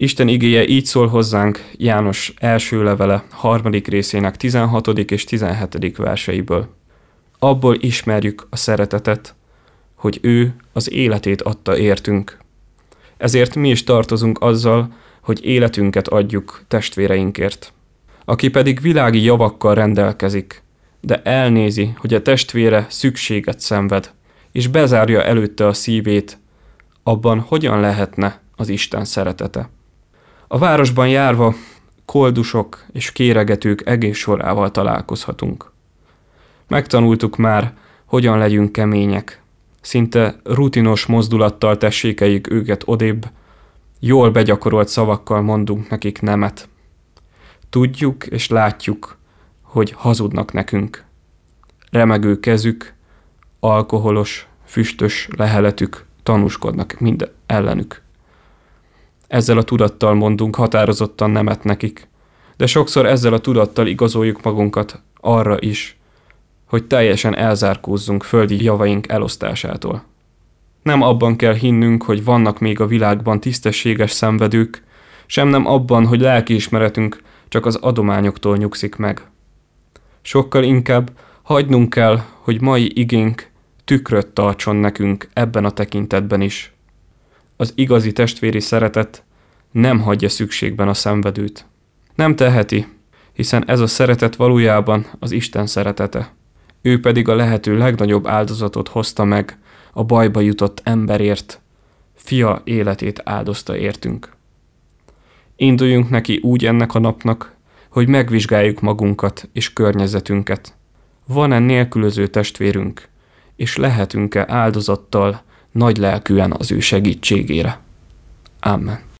Isten igéje így szól hozzánk János első levele 3. részének 16. és 17. verseiből. Abból ismerjük a szeretetet, hogy ő az életét adta értünk. Ezért mi is tartozunk azzal, hogy életünket adjuk testvéreinkért. Aki pedig világi javakkal rendelkezik, de elnézi, hogy a testvére szükséget szenved, és bezárja előtte a szívét, abban hogyan lehetne az Isten szeretete? A városban járva koldusok és kéregetők egész sorával találkozhatunk. Megtanultuk már, hogyan legyünk kemények. Szinte rutinos mozdulattal tessékeljük őket odébb, jól begyakorolt szavakkal mondunk nekik nemet. Tudjuk és látjuk, hogy hazudnak nekünk. Remegő kezük, alkoholos, füstös leheletük tanúskodnak mind ellenük. Ezzel a tudattal mondunk határozottan nemet nekik, de sokszor ezzel a tudattal igazoljuk magunkat arra is, hogy teljesen elzárkózzunk földi javaink elosztásától. Nem abban kell hinnünk, hogy vannak még a világban tisztességes szenvedők, sem nem abban, hogy lelkiismeretünk csak az adományoktól nyugszik meg. Sokkal inkább hagynunk kell, hogy mai igénk tükröt tartson nekünk ebben a tekintetben is. Az igazi testvéri szeretet nem hagyja szükségben a szenvedőt. Nem teheti, hiszen ez a szeretet valójában az Isten szeretete. Ő pedig a lehető legnagyobb áldozatot hozta meg a bajba jutott emberért, fia életét áldozta értünk. Induljunk neki úgy ennek a napnak, hogy megvizsgáljuk magunkat és környezetünket. Van-e nélkülöző testvérünk, és lehetünk-e áldozattal nagy lelkűen az ő segítségére? Amen.